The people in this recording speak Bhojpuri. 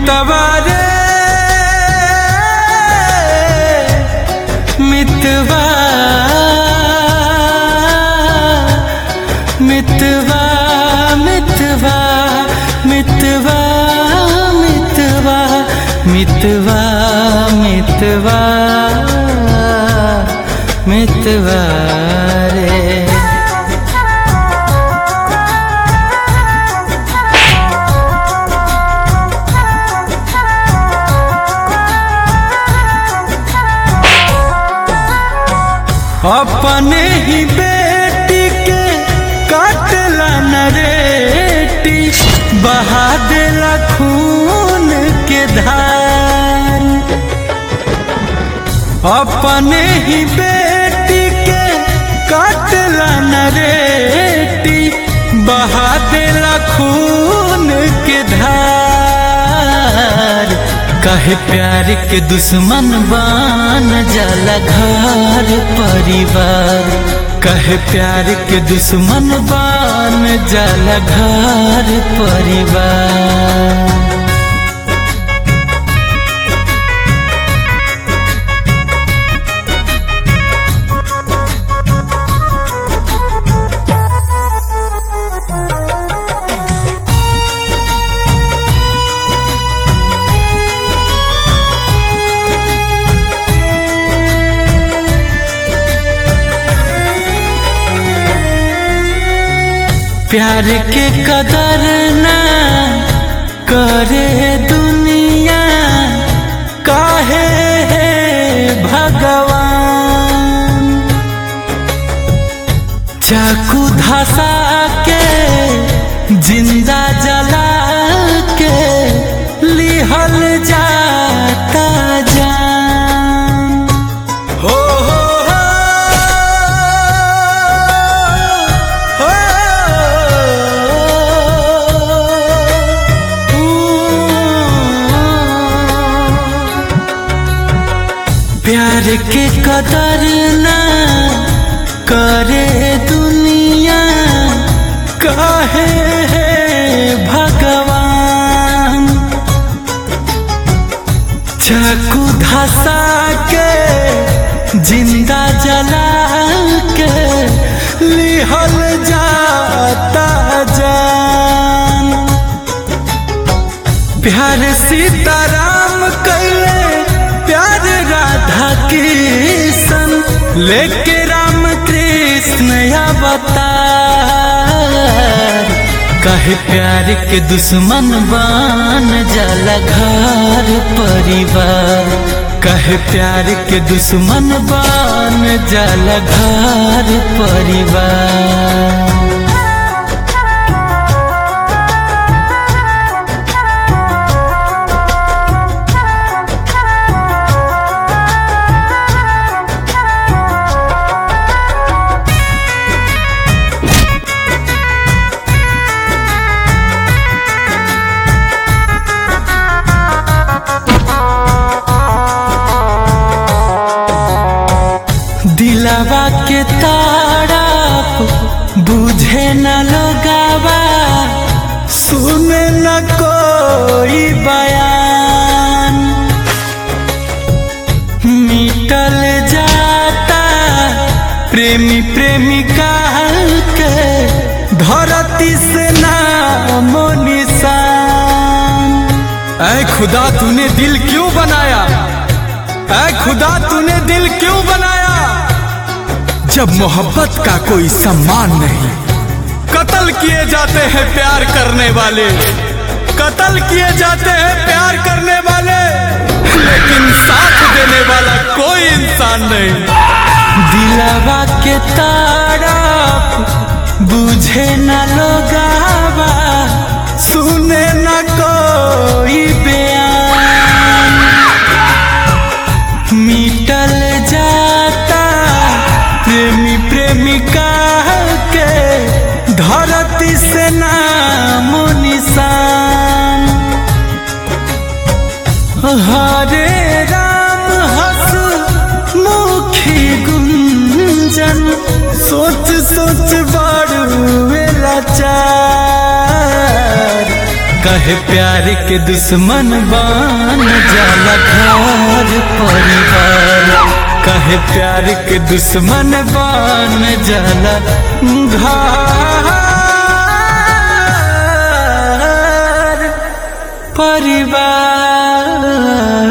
मितवा रे मितवा मितवा मितवा मितवा मितवा मितवा मितवा मितवा रे। अपने ही बेटी के काटला नरेटी बहा देला खून के धार। अपने ही बेटी के काटला नरेटी बहा देला खून के धार। कहे प्यार के दुश्मन बन जाला घर परिवार। कहे प्यार के दुश्मन बन जाला घर परिवार। प्यार के कदर ना करे दुनिया काहे है भगवान। चाकू धसा के जिंदा जला के लिहल जाता जान। हो प्यार के कदर ना करे दुनिया काहे है भगवान। चाकू धसा के जिंदा जला के लिहल जाता जान। प्यार सीताराम कैले प्यार राधा कृष्ण लेके राम कृष्ण अवतार। कहे प्यार के दुश्मन बन जाला घर परिवार। कहे प्यार के दुश्मन बन जाला घर परिवार। दिलवा के ताड़प बुझे न लोगावा सुने न कोई बयान। मिटल जाता प्रेमी प्रेमिका के धरती से नामो निशान। ऐ खुदा तूने दिल क्यों बनाया, ऐ खुदा तूने दिल क्यों बनाया। जब मोहब्बत का कोई सम्मान नहीं। कत्ल किए जाते हैं प्यार करने वाले, कत्ल किए जाते हैं प्यार करने वाले, लेकिन साथ देने वाला कोई इंसान नहीं। दिलवा के ताड़प बुझे न लोगावा सुने न कोई बयान। मिटल जाता प्रेमी प्रेमिका के धरती से नामो निशान। हरे राम हंस मुखी गुंजन सोच सोच बड़ लाचार। कहे प्यार के दुश्मन बन जाला घर परिवार, कहे प्यार के दुश्मन बन जाला घर परिवार।